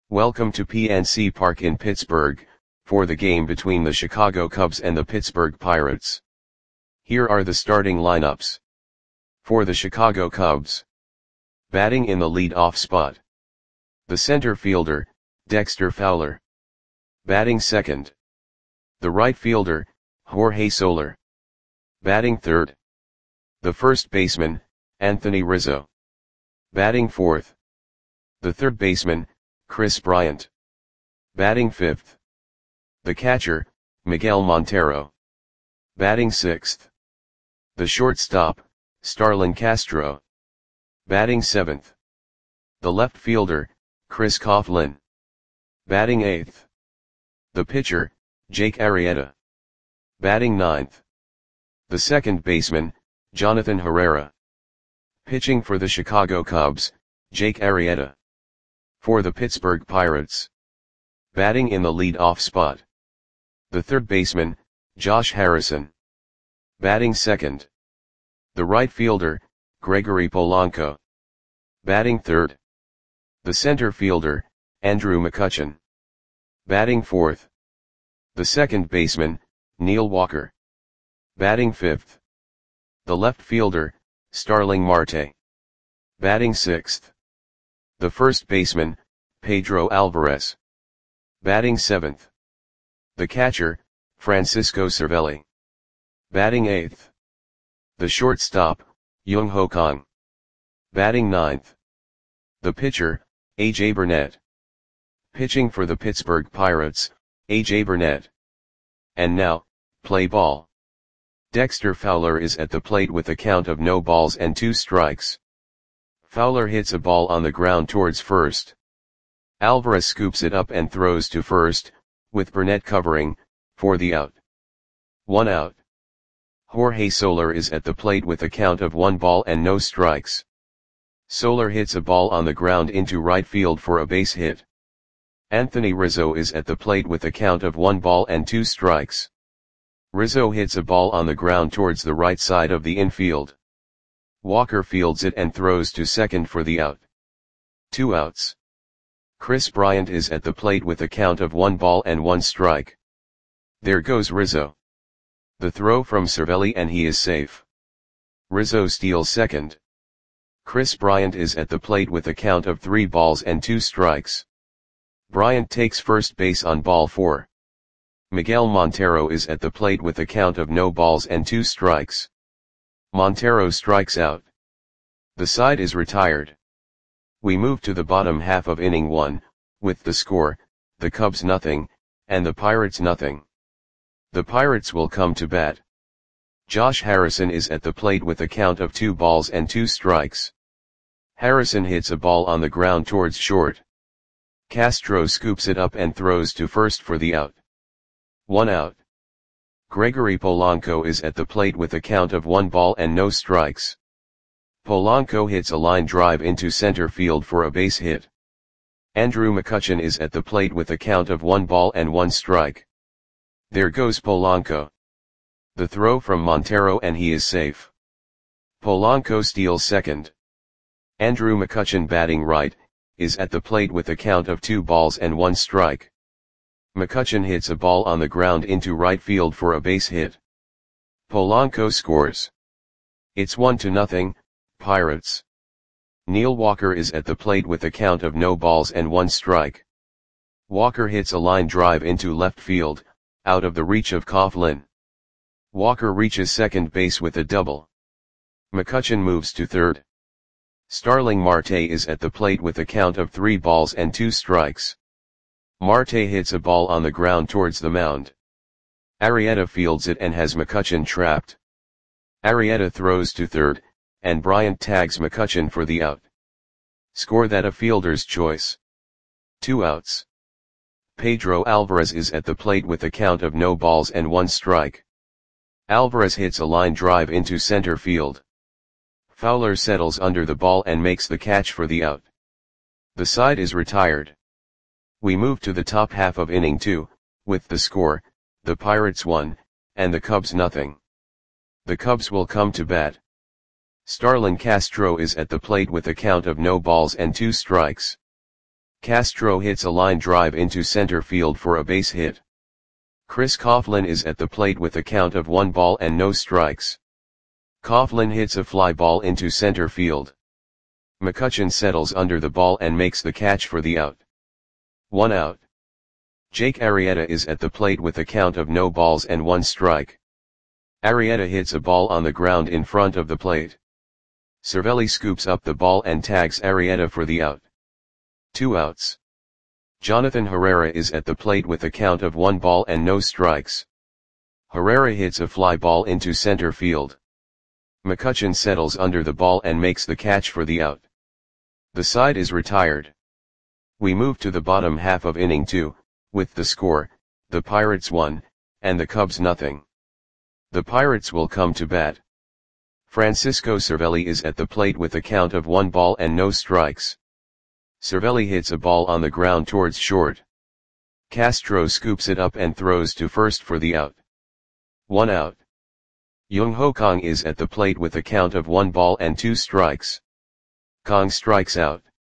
Welcome to PNC Park in Pittsburgh, for the game between the Chicago Cubs and the Pittsburgh Pirates. Here are the starting lineups. For the Chicago Cubs. Batting in the lead-off spot. The center fielder, Dexter Fowler. Batting second. The right fielder, Jorge Soler. Batting third. The first baseman, Anthony Rizzo. Batting fourth. The third baseman, Kris Bryant. Batting fifth. The catcher, Miguel Montero. Batting sixth. The shortstop, Starlin Castro. Batting seventh. The left fielder, Chris Coughlin. Batting eighth. The pitcher, Jake Arrieta. Batting ninth. The second baseman, Jonathan Herrera. Pitching for the Chicago Cubs, Jake Arrieta. For the Pittsburgh Pirates. Batting in the lead-off spot. The third baseman, Josh Harrison. Batting second. The right fielder, Gregory Polanco. Batting third. The center fielder, Andrew McCutchen. Batting fourth. The second baseman, Neil Walker. Batting fifth. The left fielder, Starling Marte. Batting sixth. The first baseman, Pedro Alvarez. Batting seventh. The catcher, Francisco Cervelli. Batting eighth. The shortstop, Young Ho Kang. Batting ninth. The pitcher, A.J. Burnett. Pitching for the Pittsburgh Pirates, A.J. Burnett. And now, play ball. Dexter Fowler is at the plate with a count of no balls and 2 strikes. Fowler hits a ball on the ground towards first. Alvarez scoops it up and throws to first, with Burnett covering, for the out. 1 out. Jorge Soler is at the plate with a count of 1 ball and no strikes. Soler hits a ball on the ground into right field for a base hit. Anthony Rizzo is at the plate with a count of 1 ball and 2 strikes. Rizzo hits a ball on the ground towards the right side of the infield. Walker fields it and throws to second for the out. 2 outs. Kris Bryant is at the plate with a count of 1 ball and 1 strike. There goes Rizzo. The throw from Cervelli and he is safe. Rizzo steals second. Kris Bryant is at the plate with a count of 3 balls and 2 strikes. Bryant takes first base on ball 4. Miguel Montero is at the plate with a count of no balls and 2 strikes. Montero strikes out. The side is retired. We move to the bottom half of inning 1, with the score, the Cubs nothing, and the Pirates nothing. The Pirates will come to bat. Josh Harrison is at the plate with a count of 2 balls and 2 strikes. Harrison hits a ball on the ground towards short. Castro scoops it up and throws to first for the out. 1 out. Gregory Polanco is at the plate with a count of 1 ball and no strikes. Polanco hits a line drive into center field for a base hit. Andrew McCutchen is at the plate with a count of 1 ball and 1 strike. There goes Polanco. The throw from Montero and he is safe. Polanco steals second. Andrew McCutchen, batting right, is at the plate with a count of 2 balls and 1 strike. McCutchen hits a ball on the ground into right field for a base hit. Polanco scores. It's 1-0, Pirates. Neil Walker is at the plate with a count of no balls and 1 strike. Walker hits a line drive into left field, out of the reach of Coughlin. Walker reaches second base with a double. McCutchen moves to third. Starling Marte is at the plate with a count of 3 balls and 2 strikes. Marte hits a ball on the ground towards the mound. Arrieta fields it and has McCutchen trapped. Arrieta throws to third, and Bryant tags McCutchen for the out. Score that a fielder's choice. 2 outs. Pedro Alvarez is at the plate with a count of no balls and 1 strike. Alvarez hits a line drive into center field. Fowler settles under the ball and makes the catch for the out. The side is retired. We move to the top half of inning 2, with the score, the Pirates 1, and the Cubs nothing. The Cubs will come to bat. Starlin Castro is at the plate with a count of no balls and 2 strikes. Castro hits a line drive into center field for a base hit. Chris Coughlin is at the plate with a count of 1 ball and no strikes. Coughlin hits a fly ball into center field. McCutchen settles under the ball and makes the catch for the out. 1 out. Jake Arrieta is at the plate with a count of no balls and 1 strike. Arrieta hits a ball on the ground in front of the plate. Cervelli scoops up the ball and tags Arrieta for the out. 2 outs. Jonathan Herrera is at the plate with a count of 1 ball and no strikes. Herrera hits a fly ball into center field. McCutchen settles under the ball and makes the catch for the out. The side is retired. We move to the bottom half of inning 2, with the score, the Pirates 1, and the Cubs nothing. The Pirates will come to bat. Francisco Cervelli is at the plate with a count of 1 ball and no strikes. Cervelli hits a ball on the ground towards short. Castro scoops it up and throws to first for the out. 1 out. Jung Ho Kang is at the plate with a count of 1 ball and 2 strikes. Kang strikes out.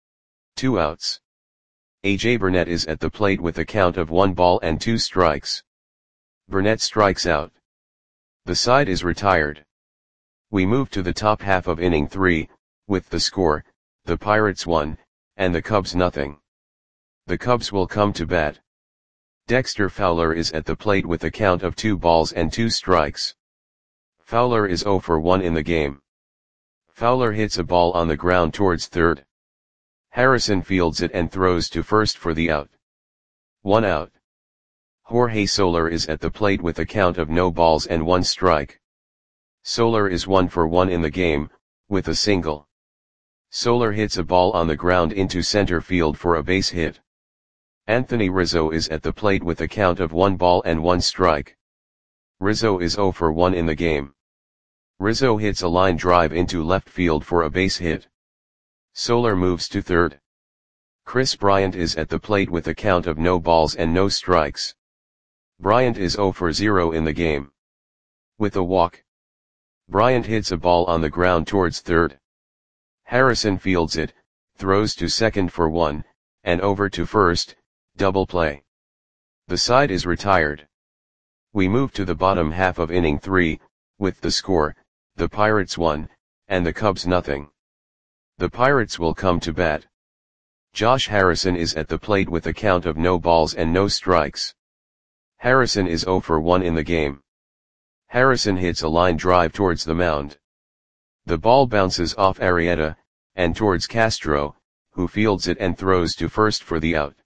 2 outs. A.J. Burnett is at the plate with a count of 1 ball and 2 strikes. Burnett strikes out. The side is retired. We move to the top half of inning 3, with the score, the Pirates 1, and the Cubs nothing. The Cubs will come to bat. Dexter Fowler is at the plate with a count of 2 balls and 2 strikes. Fowler is 0 for 1 in the game. Fowler hits a ball on the ground towards third. Harrison fields it and throws to first for the out. 1 out. Jorge Soler is at the plate with a count of no balls and 1 strike. Soler is 1 for 1 in the game, with a single. Soler hits a ball on the ground into center field for a base hit. Anthony Rizzo is at the plate with a count of 1 ball and 1 strike. Rizzo is 0 for 1 in the game. Rizzo hits a line drive into left field for a base hit. Soler moves to third. Chris Bryant is at the plate with a count of no balls and no strikes. Bryant is 0 for 0 in the game. With a walk. Bryant hits a ball on the ground towards third. Harrison fields it, throws to second for 1, and over to first, double play. The side is retired. We move to the bottom half of inning 3, with the score, the Pirates 1, and the Cubs nothing. The Pirates will come to bat. Josh Harrison is at the plate with a count of no balls and no strikes. Harrison is 0 for 1 in the game. Harrison hits a line drive towards the mound. The ball bounces off Arrieta, and towards Castro, who fields it and throws to first for the out.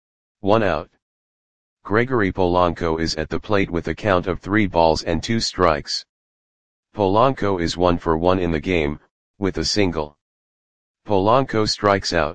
1 out. Gregory Polanco is at the plate with a count of 3 balls and 2 strikes. Polanco is 1 for 1 in the game, with a single. Polanco strikes out.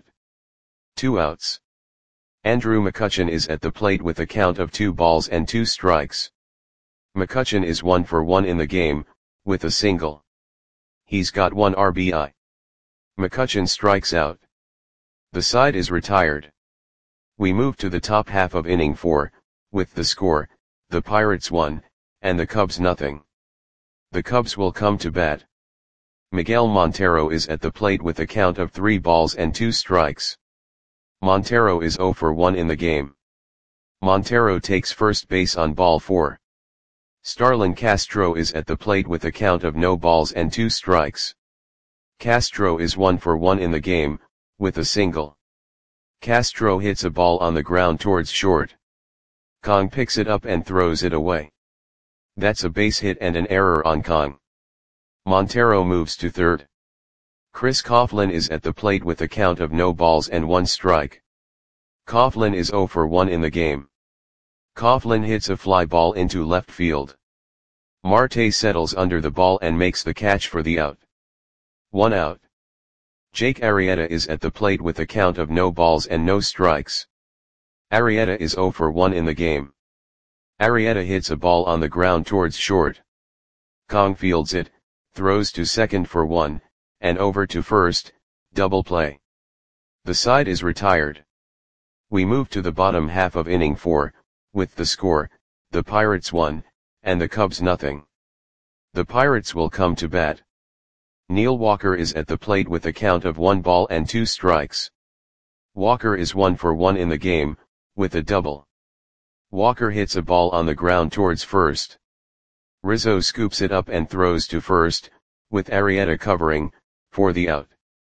2 outs. Andrew McCutchen is at the plate with a count of 2 balls and 2 strikes. McCutchen is 1 for 1 in the game, with a single. He's got 1 RBI. McCutchen strikes out. The side is retired. We move to the top half of inning 4, with the score, the Pirates 1, and the Cubs nothing. The Cubs will come to bat. Miguel Montero is at the plate with a count of 3 balls and 2 strikes. Montero is 0 for 1 in the game. Montero takes first base on ball 4. Starlin Castro is at the plate with a count of no balls and 2 strikes. Castro is 1 for 1 in the game, with a single. Castro hits a ball on the ground towards short. Kang picks it up and throws it away. That's a base hit and an error on Kang. Montero moves to third. Chris Coughlin is at the plate with a count of no balls and 1 strike. Coughlin is 0 for 1 in the game. Coughlin hits a fly ball into left field. Marte settles under the ball and makes the catch for the out. 1 out. Jake Arrieta is at the plate with a count of no balls and no strikes. Arrieta is 0 for 1 in the game. Arrieta hits a ball on the ground towards short. Kang fields it, throws to second for 1, and over to first, double play. The side is retired. We move to the bottom half of inning 4, with the score, the Pirates 1, and the Cubs nothing. The Pirates will come to bat. Neil Walker is at the plate with a count of 1 ball and 2 strikes. Walker is 1 for 1 in the game, with a double. Walker hits a ball on the ground towards first. Rizzo scoops it up and throws to first, with Arrieta covering, for the out.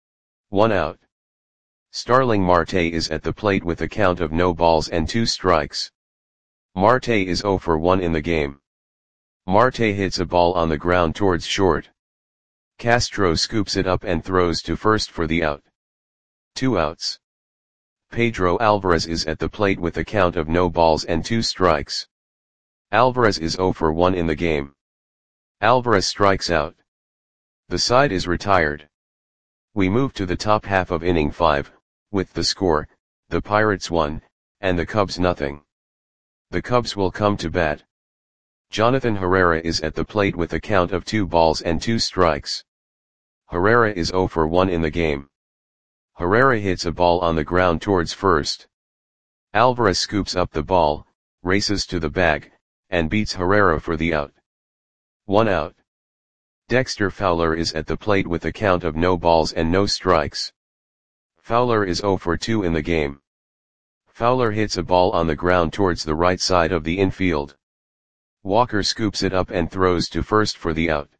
1 out. Starling Marte is at the plate with a count of no balls and 2 strikes. Marte is 0 for 1 in the game. Marte hits a ball on the ground towards short. Castro scoops it up and throws to first for the out. 2 outs. Pedro Alvarez is at the plate with a count of no balls and 2 strikes. Alvarez is 0 for 1 in the game. Alvarez strikes out. The side is retired. We move to the top half of inning 5, with the score, the Pirates 1, and the Cubs nothing. The Cubs will come to bat. Jonathan Herrera is at the plate with a count of 2 balls and 2 strikes. Herrera is 0 for 1 in the game. Herrera hits a ball on the ground towards first. Alvarez scoops up the ball, races to the bag, and beats Herrera for the out. 1 out. Dexter Fowler is at the plate with a count of no balls and no strikes. Fowler is 0 for 2 in the game. Fowler hits a ball on the ground towards the right side of the infield. Walker scoops it up and throws to first for the out.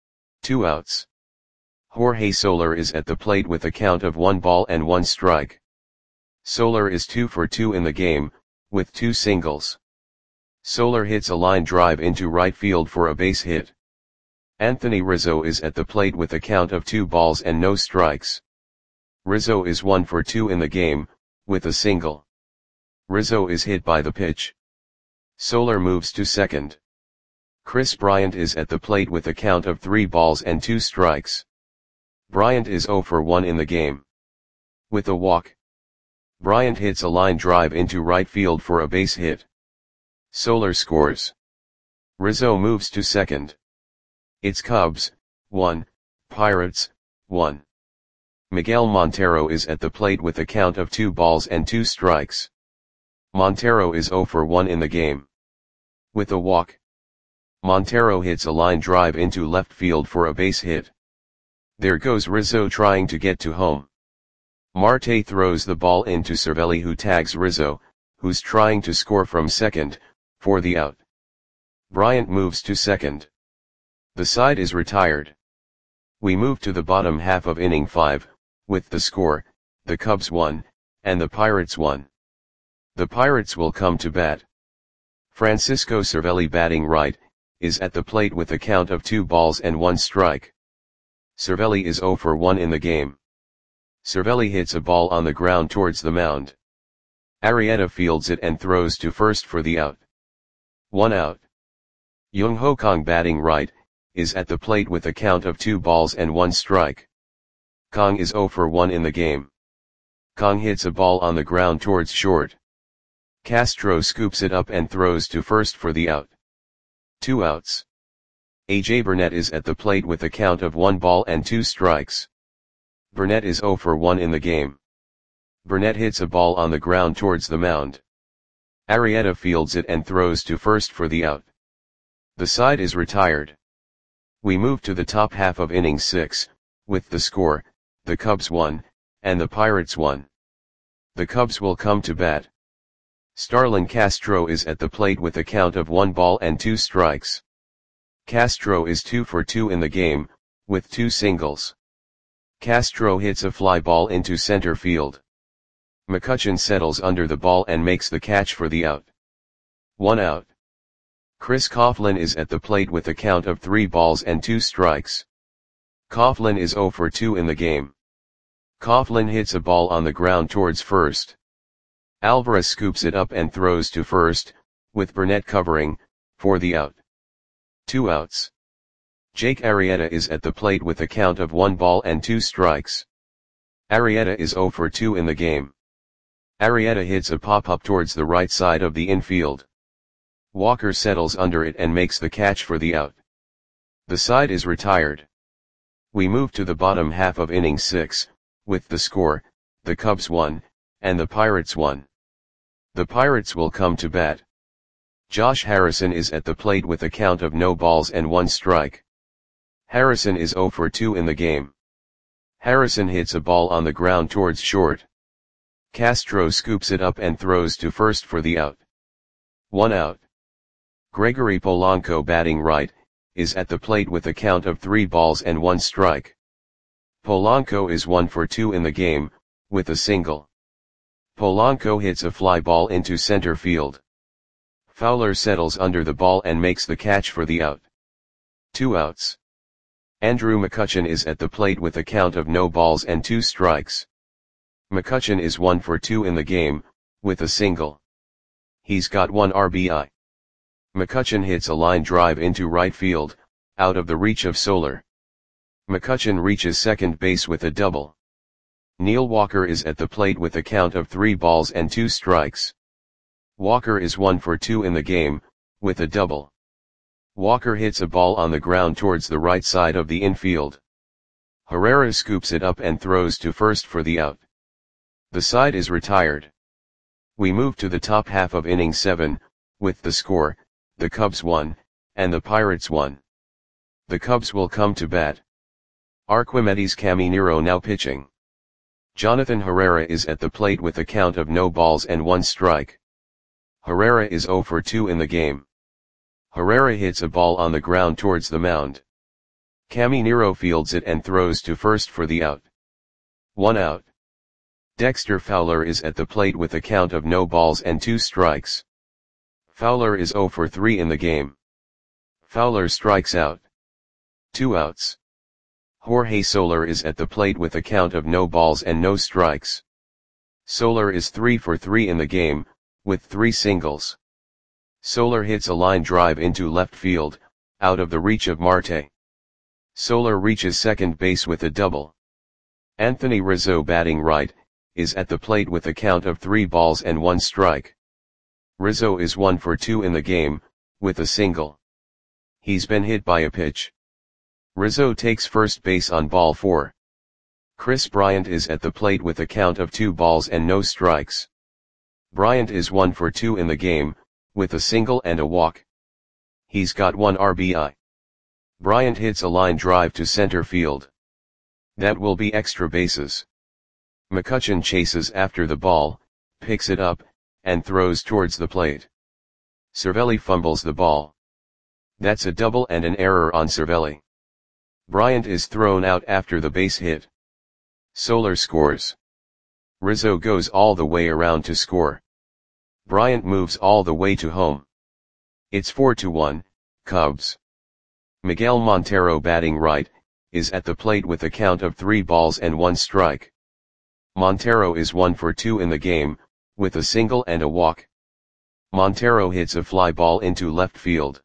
2 outs. Jorge Soler is at the plate with a count of 1 ball and 1 strike. Soler is 2 for 2 in the game, with 2 singles. Soler hits a line drive into right field for a base hit. Anthony Rizzo is at the plate with a count of 2 balls and no strikes. Rizzo is 1 for 2 in the game, with a single. Rizzo is hit by the pitch. Soler moves to second. Chris Bryant is at the plate with a count of 3 balls and 2 strikes. Bryant is 0 for 1 in the game. With a walk. Bryant hits a line drive into right field for a base hit. Soler scores. Rizzo moves to second. It's Cubs, 1, Pirates, 1. Miguel Montero is at the plate with a count of 2 balls and 2 strikes. Montero is 0 for 1 in the game. With a walk. Montero hits a line drive into left field for a base hit. There goes Rizzo trying to get to home. Marte throws the ball into Cervelli, who tags Rizzo, who's trying to score from second, for the out. Bryant moves to second. The side is retired. We move to the bottom half of inning 5, with the score, the Cubs 1, and the Pirates 1. The Pirates will come to bat. Francisco Cervelli, batting right, is at the plate with a count of 2 balls and 1 strike. Cervelli is 0 for 1 in the game. Cervelli hits a ball on the ground towards the mound. Arrieta fields it and throws to first for the out. 1 out. Jung Ho Kang, batting right, is at the plate with a count of 2 balls and 1 strike. Kang is 0 for 1 in the game. Kang hits a ball on the ground towards short. Castro scoops it up and throws to first for the out. 2 outs. AJ Burnett is at the plate with a count of 1 ball and 2 strikes. Burnett is 0 for 1 in the game. Burnett hits a ball on the ground towards the mound. Arrieta fields it and throws to first for the out. The side is retired. We move to the top half of inning 6, with the score, the Cubs 1, and the Pirates 1. The Cubs will come to bat. Starlin Castro is at the plate with a count of 1 ball and 2 strikes. Castro is 2 for 2 in the game, with 2 singles. Castro hits a fly ball into center field. McCutchen settles under the ball and makes the catch for the out. 1 out. Chris Coughlin is at the plate with a count of 3 balls and 2 strikes. Coughlin is 0 for 2 in the game. Coughlin hits a ball on the ground towards first. Alvarez scoops it up and throws to first, with Burnett covering, for the out. 2 outs. Jake Arrieta is at the plate with a count of 1 ball and 2 strikes. Arrieta is 0 for 2 in the game. Arrieta hits a pop-up towards the right side of the infield. Walker settles under it and makes the catch for the out. The side is retired. We move to the bottom half of inning 6, with the score, the Cubs 1, and the Pirates 1. The Pirates will come to bat. Josh Harrison is at the plate with a count of no balls and 1 strike. Harrison is 0 for 2 in the game. Harrison hits a ball on the ground towards short. Castro scoops it up and throws to first for the out. 1 out. Gregory Polanco, batting right, is at the plate with a count of 3 balls and 1 strike. Polanco is 1 for 2 in the game, with a single. Polanco hits a fly ball into center field. Fowler settles under the ball and makes the catch for the out. 2 outs. Andrew McCutchen is at the plate with a count of no balls and 2 strikes. McCutchen is 1 for 2 in the game, with a single. He's got 1 RBI. McCutchen hits a line drive into right field, out of the reach of Soler. McCutchen reaches second base with a double. Neil Walker is at the plate with a count of 3 balls and 2 strikes. Walker is 1 for 2 in the game, with a double. Walker hits a ball on the ground towards the right side of the infield. Herrera scoops it up and throws to first for the out. The side is retired. We move to the top half of inning 7, with the score, the Cubs 1, and the Pirates 1. The Cubs will come to bat. Arquimedes Caminero now pitching. Jonathan Herrera is at the plate with a count of no balls and 1 strike. Herrera is 0 for 2 in the game. Herrera hits a ball on the ground towards the mound. Caminero fields it and throws to first for the out. 1 out. Dexter Fowler is at the plate with a count of no balls and 2 strikes. Fowler is 0 for 3 in the game. Fowler strikes out. 2 outs. Jorge Soler is at the plate with a count of no balls and no strikes. Soler is 3 for 3 in the game, with 3 singles. Soler hits a line drive into left field, out of the reach of Marte. Soler reaches second base with a double. Anthony Rizzo, batting right, is at the plate with a count of 3 balls and 1 strike. Rizzo is 1 for 2 in the game, with a single. He's been hit by a pitch. Rizzo takes first base on ball 4. Chris Bryant is at the plate with a count of 2 balls and no strikes. Bryant is 1 for 2 in the game, with a single and a walk. He's got 1 RBI. Bryant hits a line drive to center field. That will be extra bases. McCutchen chases after the ball, picks it up, and throws towards the plate. Cervelli fumbles the ball. That's a double and an error on Cervelli. Bryant is thrown out after the base hit. Soler scores. Rizzo goes all the way around to score. Bryant moves all the way to home. It's 4-1, Cubs. Miguel Montero, batting right, is at the plate with a count of 3 balls and 1 strike. Montero is 1 for 2 in the game, with a single and a walk. Montero hits a fly ball into left field.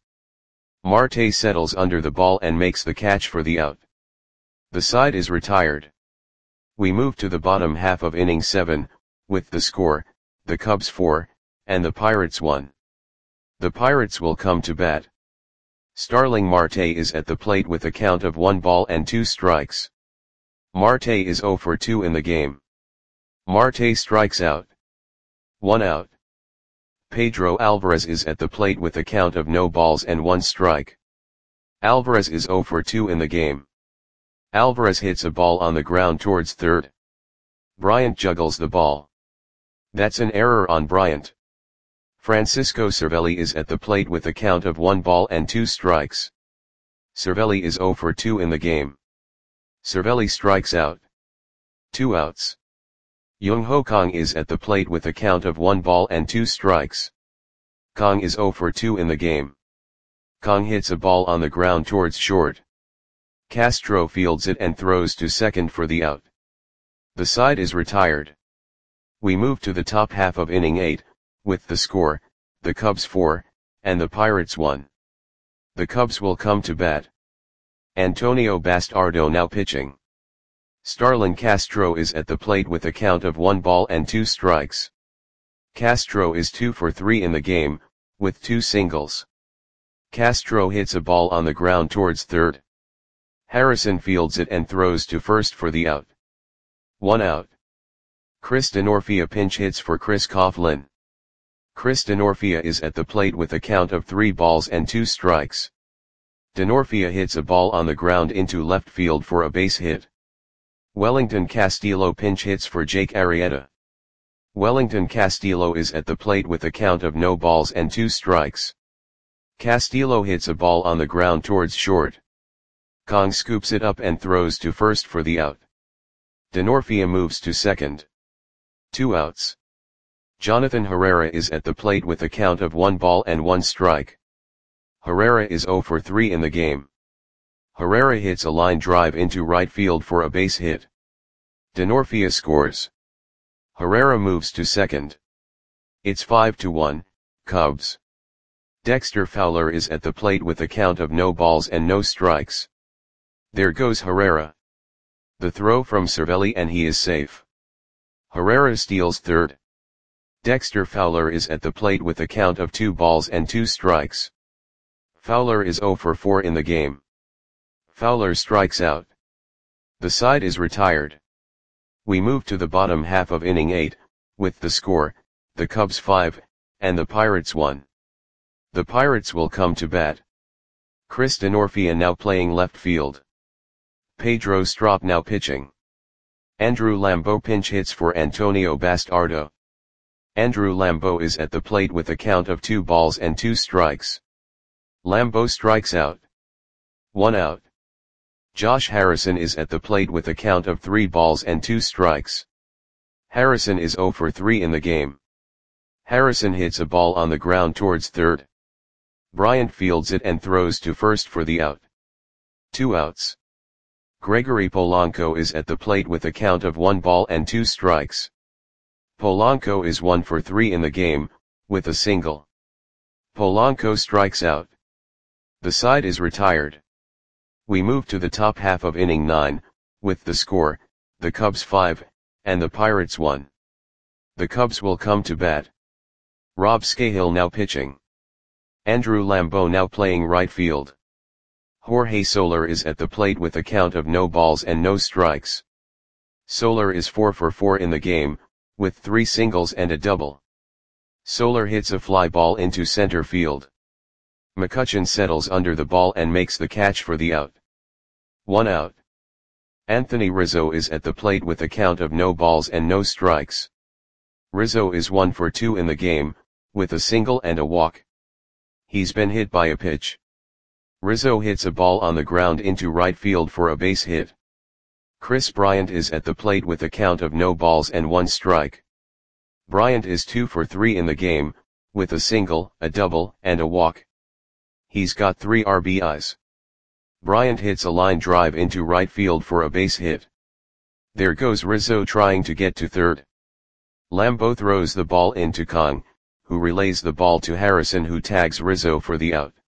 Marte settles under the ball and makes the catch for the out. The side is retired. We move to the bottom half of inning 7, with the score, the Cubs 4, and the Pirates 1. The Pirates will come to bat. Starling Marte is at the plate with a count of 1 ball and 2 strikes. Marte is 0 for 2 in the game. Marte strikes out. 1 out. Pedro Alvarez is at the plate with a count of no balls and 1 strike. Alvarez is 0 for 2 in the game. Alvarez hits a ball on the ground towards third. Bryant juggles the ball. That's an error on Bryant. Francisco Cervelli is at the plate with a count of 1 ball and 2 strikes. Cervelli is 0 for 2 in the game. Cervelli strikes out. 2 outs. Young Ho Kang is at the plate with a count of 1 ball and 2 strikes. Kang is 0 for 2 in the game. Kang hits a ball on the ground towards short. Castro fields it and throws to second for the out. The side is retired. We move to the top half of inning 8, with the score, the Cubs 4, and the Pirates 1. The Cubs will come to bat. Antonio Bastardo now pitching. Starlin Castro is at the plate with a count of 1 ball and 2 strikes. Castro is 2 for 3 in the game, with 2 singles. Castro hits a ball on the ground towards third. Harrison fields it and throws to first for the out. 1 out. Chris Denorfia pinch hits for Chris Coughlin. Chris Denorfia is at the plate with a count of 3 balls and 2 strikes. Denorfia hits a ball on the ground into left field for a base hit. Wellington Castillo pinch hits for Jake Arrieta. Wellington Castillo is at the plate with a count of no balls and 2 strikes. Castillo hits a ball on the ground towards short. Kong scoops it up and throws to first for the out. Denorfia moves to second. 2 outs. Jonathan Herrera is at the plate with a count of 1 ball and 1 strike. Herrera is 0 for 3 in the game. Herrera hits a line drive into right field for a base hit. Denorfia scores. Herrera moves to second. It's 5-1, Cubs. Dexter Fowler is at the plate with a count of no balls and no strikes. There goes Herrera. The throw from Cervelli and he is safe. Herrera steals third. Dexter Fowler is at the plate with a count of 2 balls and 2 strikes. Fowler is 0 for 4 in the game. Fowler strikes out. The side is retired. We move to the bottom half of inning 8, with the score, the Cubs 5, and the Pirates 1. The Pirates will come to bat. Chris Denorfia now playing left field. Pedro Strop now pitching. Andrew Lambeau pinch hits for Antonio Bastardo. Andrew Lambeau is at the plate with a count of 2 balls and 2 strikes. Lambeau strikes out. 1 out. Josh Harrison is at the plate with a count of 3 balls and 2 strikes. Harrison is 0 for 3 in the game. Harrison hits a ball on the ground towards third. Bryant fields it and throws to first for the out. 2 outs. Gregory Polanco is at the plate with a count of 1 ball and 2 strikes. Polanco is 1 for 3 in the game, with a single. Polanco strikes out. The side is retired. We move to the top half of inning 9, with the score, the Cubs 5, and the Pirates 1. The Cubs will come to bat. Rob Scahill now pitching. Andrew Lambeau now playing right field. Jorge Soler is at the plate with a count of no balls and no strikes. Soler is 4 for 4 in the game, with 3 singles and a double. Soler hits a fly ball into center field. McCutchen settles under the ball and makes the catch for the out. 1 out. Anthony Rizzo is at the plate with a count of no balls and no strikes. Rizzo is 1 for 2 in the game, with a single and a walk. He's been hit by a pitch. Rizzo hits a ball on the ground into right field for a base hit. Chris Bryant is at the plate with a count of no balls and 1 strike. Bryant is 2 for 3 in the game, with a single, a double, and a walk. He's got 3 RBIs. Bryant hits a line drive into right field for a base hit. There goes Rizzo trying to get to third. Lambeau throws the ball into Kong, who relays the ball to Harrison, who tags Rizzo for the out.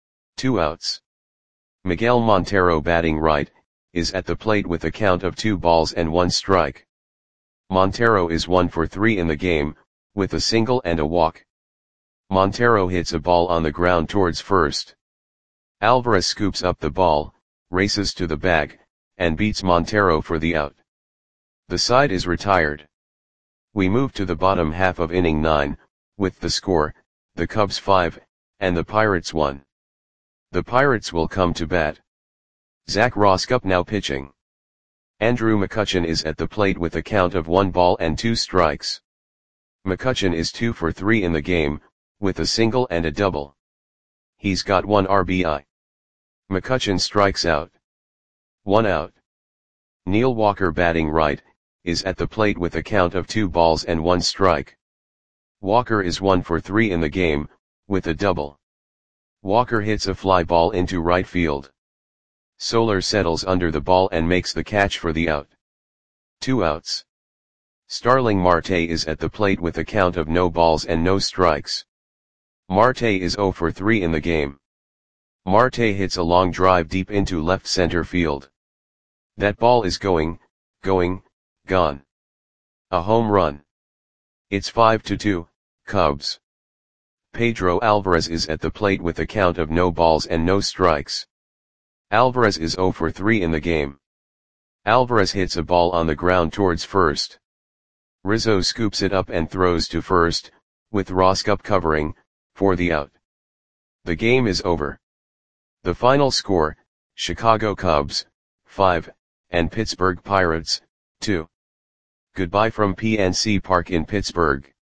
2 outs. Miguel Montero batting right, is at the plate with a count of 2 balls and 1 strike. Montero is 1 for 3 in the game, with a single and a walk. Montero hits a ball on the ground towards first. Alvarez scoops up the ball, races to the bag, and beats Montero for the out. The side is retired. We move to the bottom half of inning 9, with the score, the Cubs 5, and the Pirates 1. The Pirates will come to bat. Zach Roskup now pitching. Andrew McCutchen is at the plate with a count of 1 ball and 2 strikes. McCutchen is 2 for 3 in the game, with a single and a double. He's got 1 RBI. McCutchen strikes out. 1 out. Neil Walker batting right, is at the plate with a count of 2 balls and 1 strike. Walker is 1 for 3 in the game, with a double. Walker hits a fly ball into right field. Soler settles under the ball and makes the catch for the out. 2 outs. Starling Marte is at the plate with a count of no balls and no strikes. Marte is 0 for 3 in the game. Marte hits a long drive deep into left center field. That ball is gone. A home run. It's 5-2, Cubs. Pedro Alvarez is at the plate with a count of no balls and no strikes. Alvarez is 0 for 3 in the game. Alvarez hits a ball on the ground towards first. Rizzo scoops it up and throws to first, with Roskup covering, for the out. The game is over. The final score, Chicago Cubs, 5, and Pittsburgh Pirates, 2. Goodbye from PNC Park in Pittsburgh.